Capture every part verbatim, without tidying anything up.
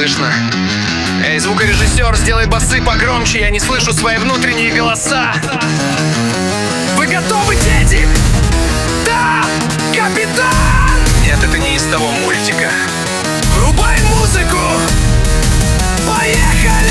слышно. Эй, звукорежиссер, сделай басы погромче, я не слышу свои внутренние голоса. Вы готовы, дети? Да, капитан! Нет, это не из того мультика. Врубай музыку! Поехали!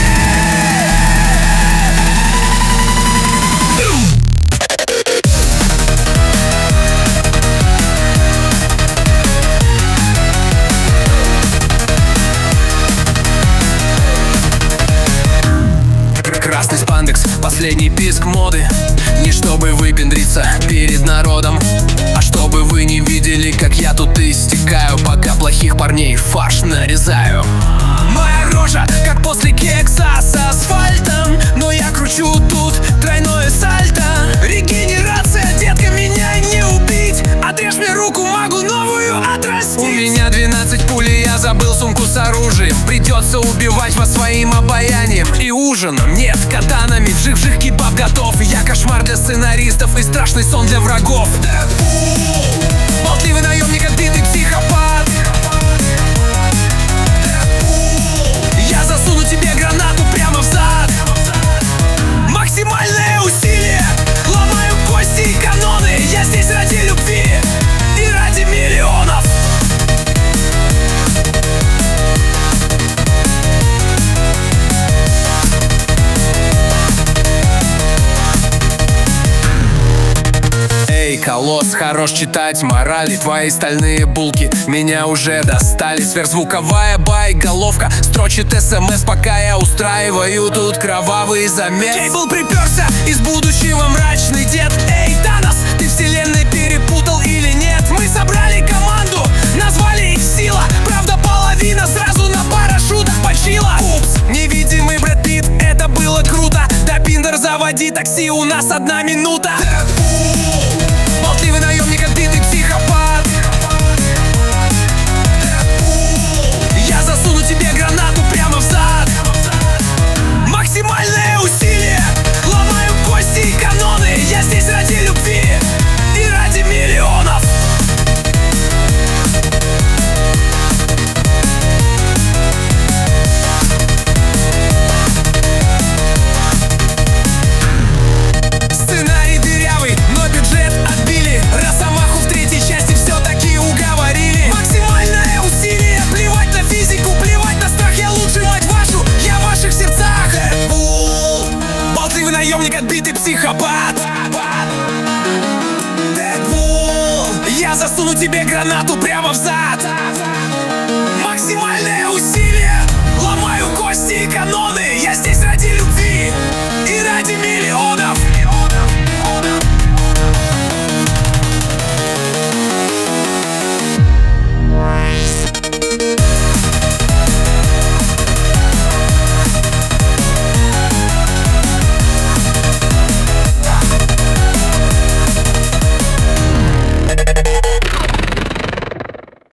Красный спандекс, последний писк моды. Не чтобы выпендриться перед народом, а чтобы вы не видели, как я тут истекаю, пока плохих парней фарш нарезаю. Моя рожа, как после кекса с асфальтом, но я кручу тут тройное сальто. Регенерация, детка, меня не убить. Отрежь мне руку, могу новую отрастить. У меня двенадцать пуль, и я забыл сумку с оружием. Придется убивать вас своим обаянием и ужином. Нет, катанами, вжих-вжих, кебаб готов. Я кошмар для сценаристов и страшный сон для врагов. Дэдпул! Болтливый наемник, отбитый психопат. Дэдпул! Я засуну тебе гранату прямо в зад. Максимальное усилие, ломаю кости и каноны. Я здесь ради любви и ради миллионов. Эй, колосс, хорош читать морали. Твои стальные булки меня уже достали. Сверхзвуковая боеголовка строчит смс, пока я устраиваю тут кровавый замес. Кейбл приперся из будущего, мрачный дед. Эй, Танос, ты вселенной перепутал или нет? Мы собрали команду, назвали их сила. Правда, половина сразу на парашютах почила. Упс, невидимый Брэд Питт, это было круто. Да, Пиндер, заводи такси, у нас одна минута. Болтливый наемник, отбитый психопат. Я засуну тебе гранату прямо в зад. Максимальное усилие, ломаю кости и каноны. Я здесь ради любви и ради миллионов. Сценарий дырявый, но бюджет отбили. Росомаху в третьей части все-таки уговорили. Максимальное усилие, плевать на физику, плевать на страх. Я лучше, мать вашу, я в ваших сердцах. Дэдпул! Болтливый наемник, отбитый психопат. Дэдпул! Я засуну тебе гранату прямо в зад. Максимальное усилие,